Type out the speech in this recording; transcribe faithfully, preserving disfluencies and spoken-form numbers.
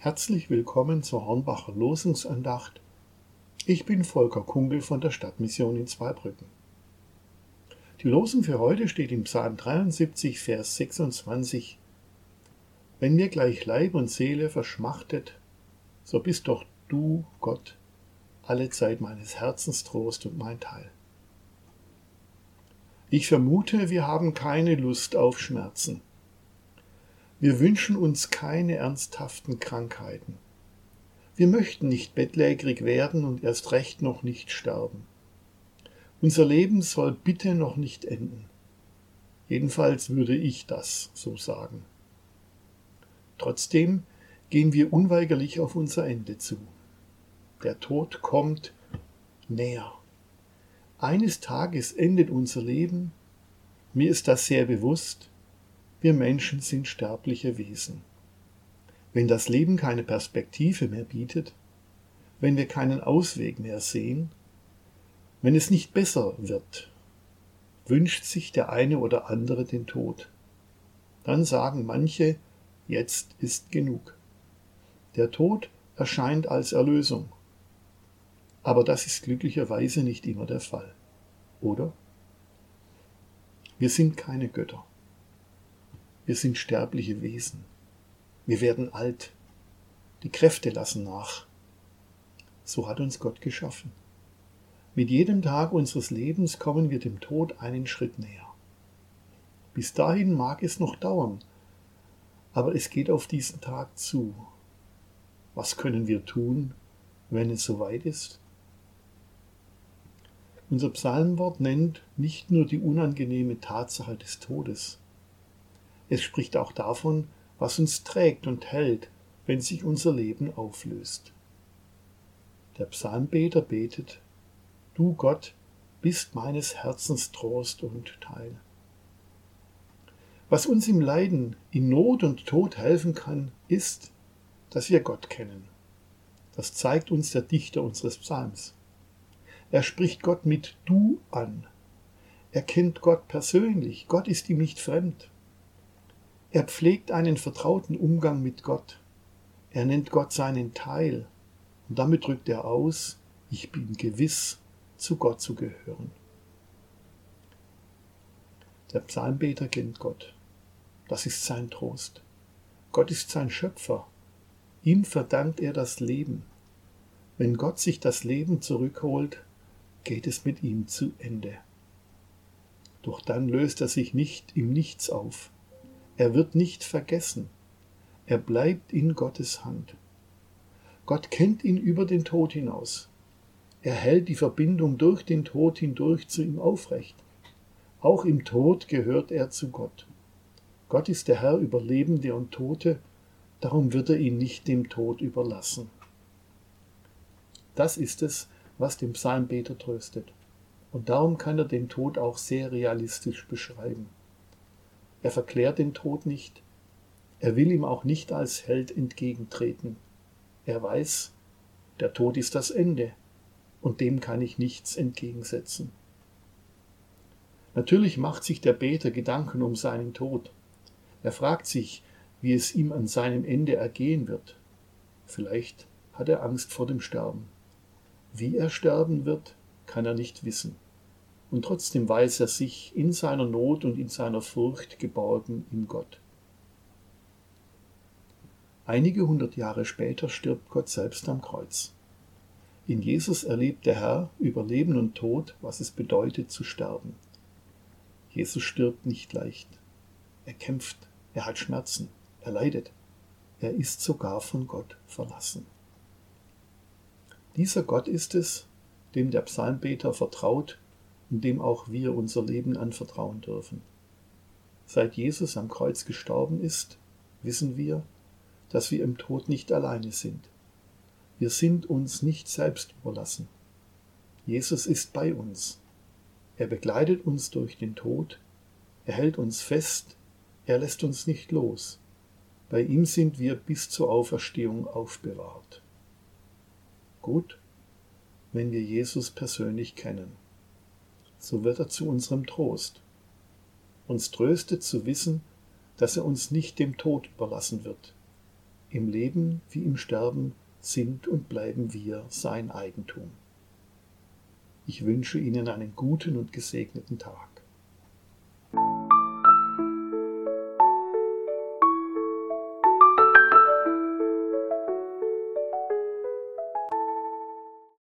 Herzlich willkommen zur Hornbacher Losungsandacht. Ich bin Volker Kungel von der Stadtmission in Zweibrücken. Die Losung für heute steht im Psalm dreiundsiebzig, Vers sechsundzwanzig. Wenn mir gleich Leib und Seele verschmachtet, so bist doch du, Gott, alle Zeit meines Herzens Trost und mein Teil. Ich vermute, wir haben keine Lust auf Schmerzen. Wir wünschen uns keine ernsthaften Krankheiten. Wir möchten nicht bettlägerig werden und erst recht noch nicht sterben. Unser Leben soll bitte noch nicht enden. Jedenfalls würde ich das so sagen. Trotzdem gehen wir unweigerlich auf unser Ende zu. Der Tod kommt näher. Eines Tages endet unser Leben. Mir ist das sehr bewusst. Wir Menschen sind sterbliche Wesen. Wenn das Leben keine Perspektive mehr bietet, wenn wir keinen Ausweg mehr sehen, wenn es nicht besser wird, wünscht sich der eine oder andere den Tod. Dann sagen manche, jetzt ist genug. Der Tod erscheint als Erlösung. Aber das ist glücklicherweise nicht immer der Fall, oder? Wir sind keine Götter. Wir sind sterbliche Wesen. Wir werden alt. Die Kräfte lassen nach. So hat uns Gott geschaffen. Mit jedem Tag unseres Lebens kommen wir dem Tod einen Schritt näher. Bis dahin mag es noch dauern, aber es geht auf diesen Tag zu. Was können wir tun, wenn es soweit ist? Unser Psalmwort nennt nicht nur die unangenehme Tatsache des Todes. Es spricht auch davon, was uns trägt und hält, wenn sich unser Leben auflöst. Der Psalmbeter betet: Du Gott bist meines Herzens Trost und Teil. Was uns im Leiden, in Not und Tod helfen kann, ist, dass wir Gott kennen. Das zeigt uns der Dichter unseres Psalms. Er spricht Gott mit Du an. Er kennt Gott persönlich. Gott ist ihm nicht fremd. Er pflegt einen vertrauten Umgang mit Gott. Er nennt Gott seinen Teil. Und damit drückt er aus, ich bin gewiss, zu Gott zu gehören. Der Psalmbeter kennt Gott. Das ist sein Trost. Gott ist sein Schöpfer. Ihm verdankt er das Leben. Wenn Gott sich das Leben zurückholt, geht es mit ihm zu Ende. Doch dann löst er sich nicht im Nichts auf. Er wird nicht vergessen. Er bleibt in Gottes Hand. Gott kennt ihn über den Tod hinaus. Er hält die Verbindung durch den Tod hindurch zu ihm aufrecht. Auch im Tod gehört er zu Gott. Gott ist der Herr über Lebende und Tote, darum wird er ihn nicht dem Tod überlassen. Das ist es, was den Psalmbeter tröstet. Und darum kann er den Tod auch sehr realistisch beschreiben. Er verklärt den Tod nicht. Er will ihm auch nicht als Held entgegentreten. Er weiß, der Tod ist das Ende und dem kann ich nichts entgegensetzen. Natürlich macht sich der Beter Gedanken um seinen Tod. Er fragt sich, wie es ihm an seinem Ende ergehen wird. Vielleicht hat er Angst vor dem Sterben. Wie er sterben wird, kann er nicht wissen. Und trotzdem weiß er sich in seiner Not und in seiner Furcht geborgen in Gott. Einige hundert Jahre später stirbt Gott selbst am Kreuz. In Jesus erlebt der Herr über Leben und Tod, was es bedeutet zu sterben. Jesus stirbt nicht leicht. Er kämpft, er hat Schmerzen, er leidet. Er ist sogar von Gott verlassen. Dieser Gott ist es, dem der Psalmbeter vertraut und dem auch wir unser Leben anvertrauen dürfen. Seit Jesus am Kreuz gestorben ist, wissen wir, dass wir im Tod nicht alleine sind. Wir sind uns nicht selbst überlassen. Jesus ist bei uns. Er begleitet uns durch den Tod, er hält uns fest, er lässt uns nicht los. Bei ihm sind wir bis zur Auferstehung aufbewahrt. Gut, wenn wir Jesus persönlich kennen. So wird er zu unserem Trost. Uns tröstet zu wissen, dass er uns nicht dem Tod überlassen wird. Im Leben wie im Sterben sind und bleiben wir sein Eigentum. Ich wünsche Ihnen einen guten und gesegneten Tag.